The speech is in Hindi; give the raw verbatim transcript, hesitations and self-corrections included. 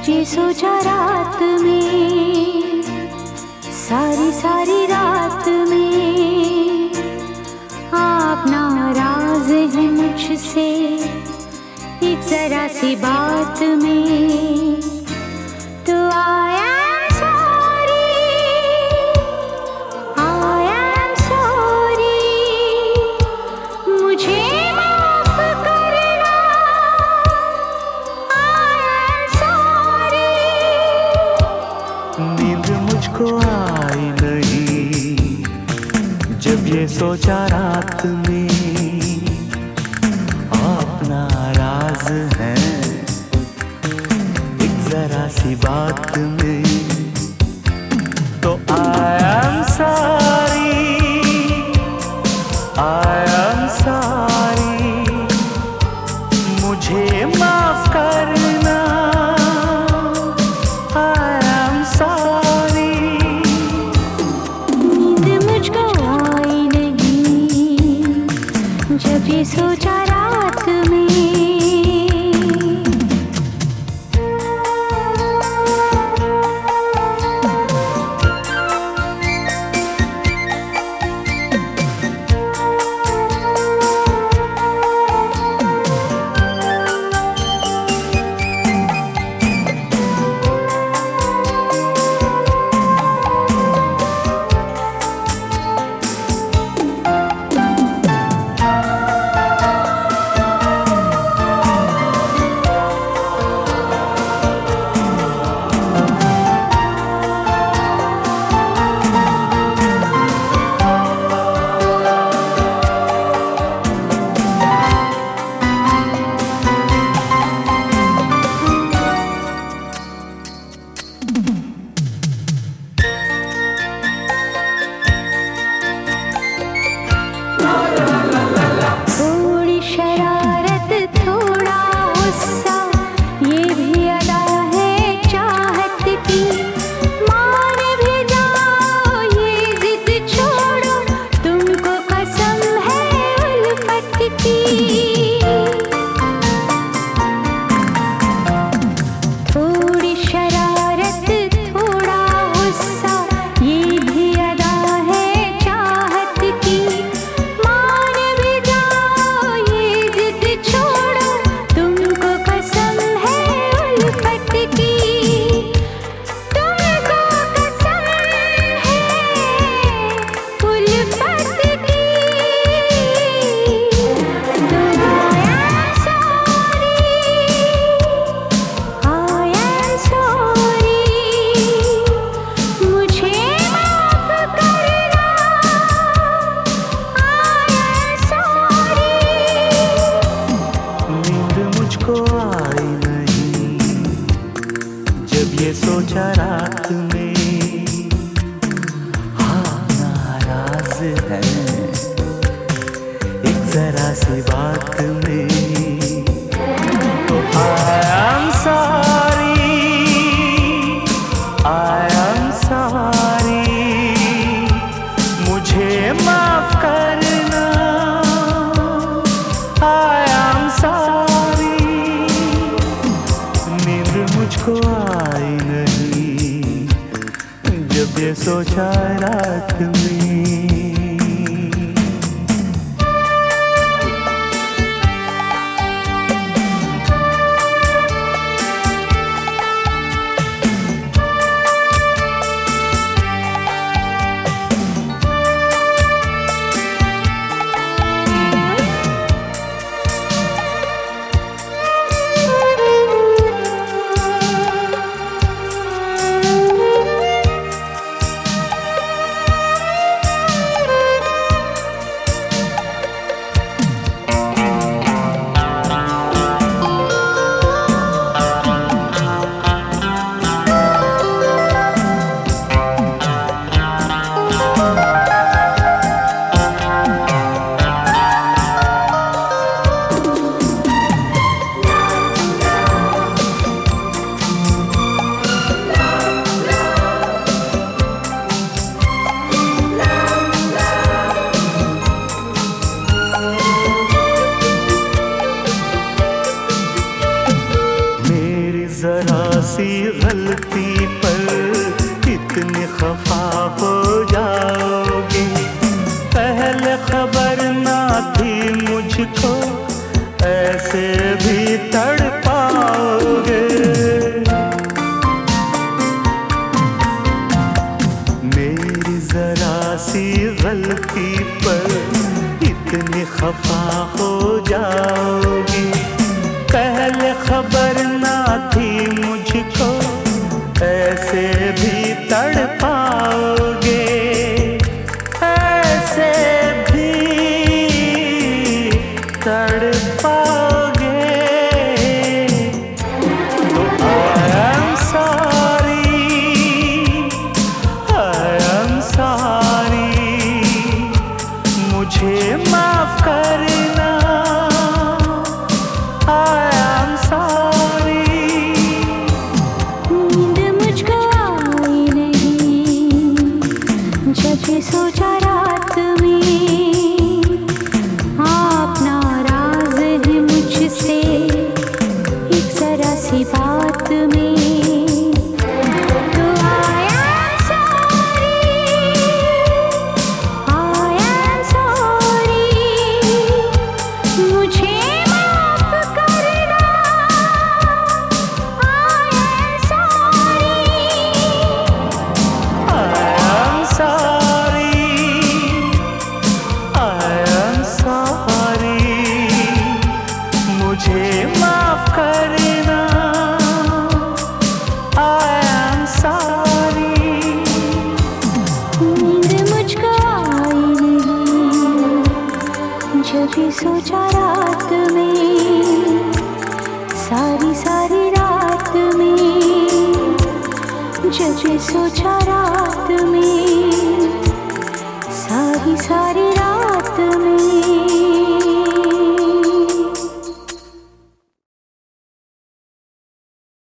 जब ये सोचा रात में, सारी सारी रात में, आप नाराज हैं मुझसे एक जरा सी बात में, तो I am sorry, I am sorry, मुझे माफ करना, I am sorry। नींद मुझको आई नहीं जब ये सोचा रात में, आप नाराज हैं एक जरा सी बात में, तो I am sorry, I am sorry, मुझे माफ करना, I am sorry। नींद मुझको आई नहीं जब ये सोचा रात में। थोड़ी शरारत थोड़ा गुस्सा, ये भी अदा है चाहत की, मान भी जाओ ये जिद छोड़ो, तुमको कसम है उल्फत की। थोड़ी शरारत थोड़ा गुस्सा, ये भी अदा है चाहत की, मान भी जाओ ये जिद छोड़ो, तुमको कसम है उल्फत की, तुमको कसम है उल्फत की। तो I am sorry, मुझे माफ करना, I am sorry। नींद मुझको आई नहीं जब ये सोचा रात में, हाँ नाराज है एक जरा सी बात में, तो I am sorry, I am sorry, मुझे माफ करना, I am sorry। नींद मुझको आई नहीं जब ये सोचा रात में। सी गलती पर इतनी खफा हो जाओगी। पहले खबर ना थी मुझको ऐसे भी तड़पाओगे, ऐसे भी तड़पाओगे। तो I am sorry, I am sorry, मुझे माफ करना। I am sorry। नींद मुझको आई नहीं जब ये सोचा रात में आप नाराज हैं मुझसे एक जरा सी बात में। तो I am sorry, I am sorry, मुझे माफ करना। I am sorry, I am sorry, I am sorry, मुझे माफ करना। I am sorry। नींद मुझको आई नहीं जब ये सोचा रात में, सारी सारी रात में जब ये सोचा